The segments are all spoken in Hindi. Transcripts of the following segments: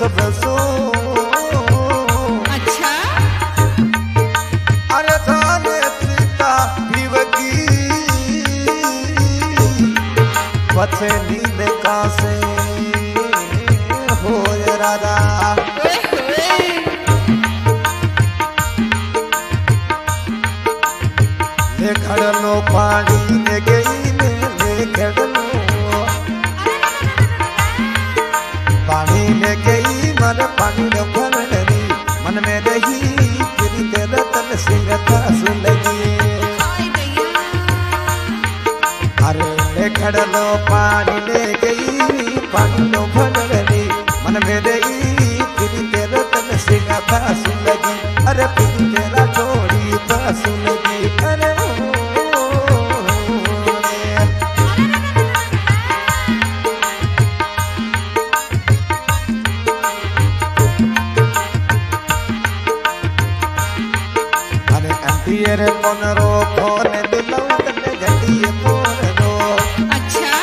सब सो। अच्छा अरे थाने त्रिता भीवगी बचे नींद का से हो राधा। ले खड़लो पानी ले गई ले खड़लो पानी ले गई मन पानी न भरनी मन में रही तेरी तेरा तन सिंह का सुलगी। अरे ले खड़लो पानी ले गई पानी न भरनी मन में रही तेरी तेरा तन सिंह का सुलगी। अरे तेरी तेरा छोड़ी का सुलगी। अरे तेरे पोनरो फोन दिलाऊं तने घटिए फोन दो। अच्छा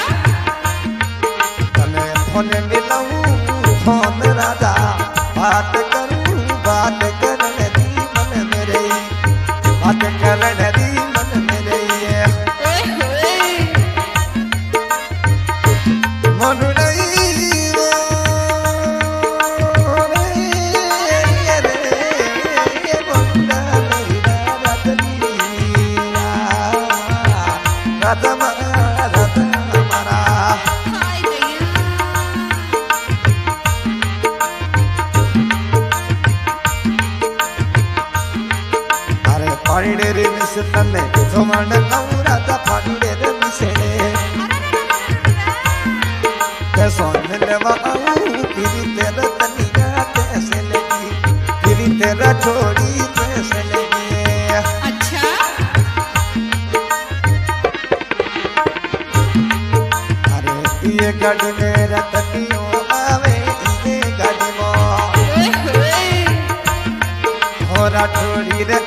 तने फोन दिलाऊं फोन राजा बात करने दी मन मेरे बात करने दी मन मेरे मन नहीं रो पानी रे मिसने सोमन कौरा दा पानी रे मिसने ते सोन लेवा किरी तेरा तनिया कैसे लगी किरी तेरा छोड़ी कैसे लगी। अच्छा अरे ये गाड़ी मेरा तनियो आवे ये गाड़ी मो होरा छोड़ी रे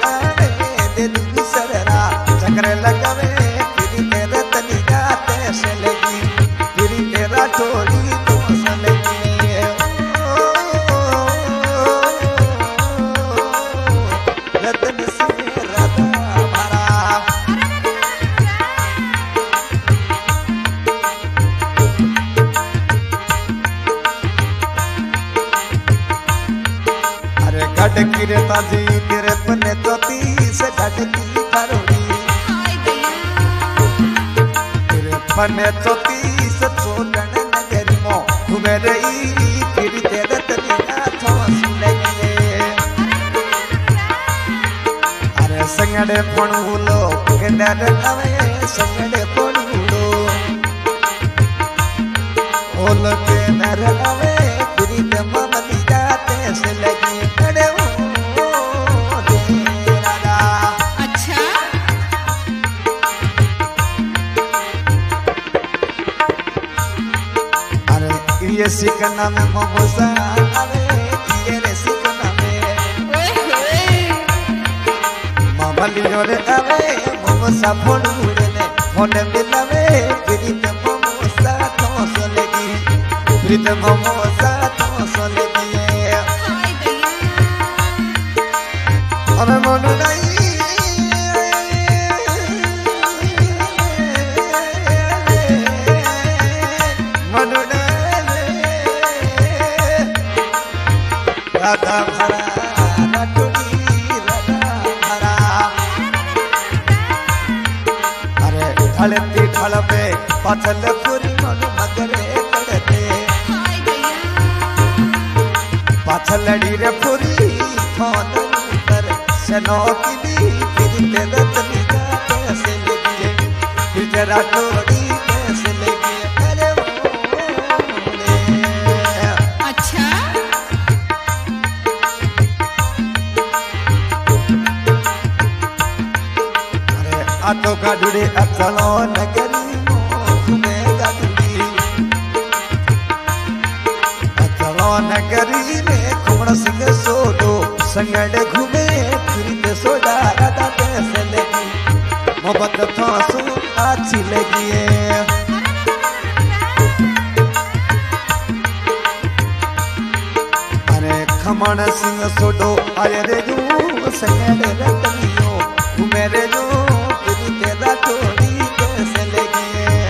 चक्र लगावे तेरी तेरा तनिया कैसे लगी तेरी तेरा छोड़ी तो लगी। रतन से राधा भरा अरे गढ़ गिरे ताजी तेरे पने तो तीस गढ़ की करोड़ी पने तो तीस छोड़न नगरी मो घूमे रही फिर तेरे तनिया थोस लगे। अरे संगड़े पणुलो केंदर नवे संगड़े पणुलो ओल केंदर नवे फिर ते ममली जाते से लगी। अरे ये सिकना में ममसा आवे ये रे सिकना में ममलियो रे आवे ममसा फोनुरे ने फोन मिलावे प्रीत ममसा तो सोलेगी प्रीत ममसा तो सोलेगी। अबे मन नहीं राधा भरा राटुनी राधा भरा। अरे ढलती ढल पे पथल पूरी मन मगरे करते पथलड़ी रे पूरी फोन कर सनो की दी फिर तेरा तनिया कैसे लगी फिर तेरा टोड़ी कैसे लगी। आतो गाडुड़े अचलो नगरी घूमे गाडुड़ी अचलो नगरी में घूमण सिंह सोडो संगड़ घूमे फिर सोडा राधा कैसे लगी मोहब्बत थासू अच्छी लगी है। खमण सिंह सोडो आये रे जू सगड़ रतनियो तू मेरे जो तेरी तेरा छोड़ी कैसे लगे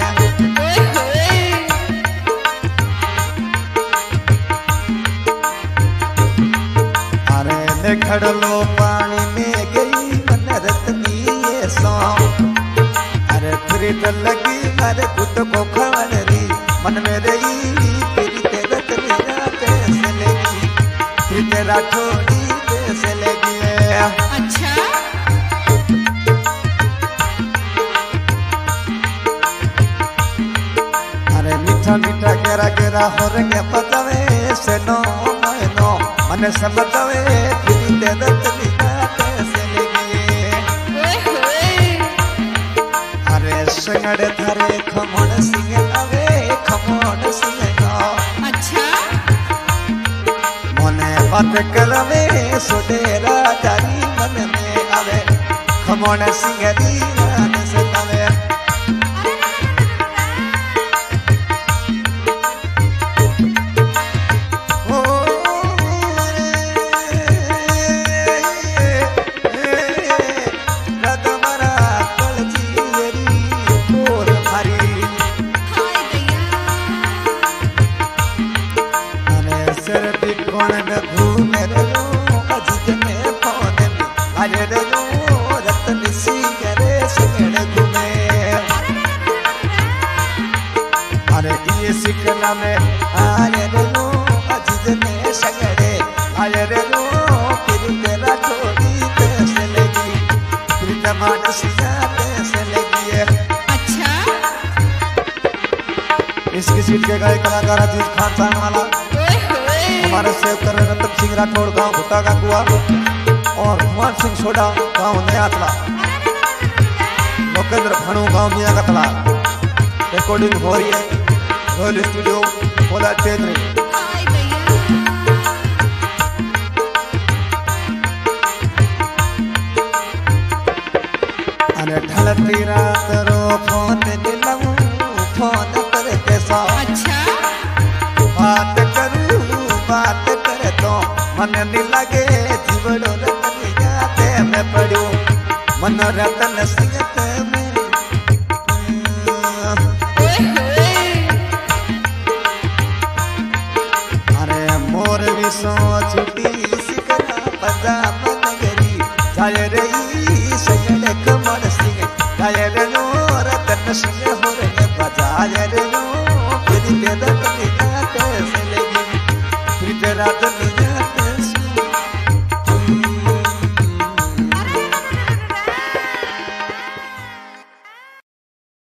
अरे खड़लो पानी में गई मन रतनी ये सो अरे फिर तो लगी अरे कुट को खवरी मन में रही तेरी तेरा तेरा कैसे लगी फिर तेरा छोड़ी कैसे लगी अच्छा अरे मीठा मीठा गेरा गेरा हो रंगे पतवे से नो मनो मन से बतावे तेरी तेरा तेरा कैसे लगी अरे संगड़ थारे खमण सिंह आवे खमण सिंह अच्छा मने बात करवे सुडेरा तारी मन में आवे खमण सिंह दीवान सतावे सिकना में आये रे लो अजीज में सगड़े आये रे लो फिर तेरा छोड़ी कैसे लगी फिर जमान सिया कैसे लगी है अच्छा इसकी सीट के गायक कलाकार अजीज खान साहब वाला हमारे सेवकर रतन सिंह राठौड़ गांव भुट्टा का कुआ और कुमार सिंह सोडा गांव नया तला लोकेंद्र भानु गांव मियां कतला रिकॉर्डिंग हो रही है रोल स्टूडियो बोला टेंद्री अरे ढलती रात रो फोन दिलाऊं फोन पर कैसा अच्छा बात करे तो मन नहीं लगे जीवड़ो रतन जाते मैं पढ़ूं मन रतन सिंह में सो छुटी सिकना पंजाब नगरी जाय रही सगड़ खमण सिंह जाय रे नो रतन सिंह हो रे बजाय रे नो फिर तेरा कैसे लगी फिर तेरा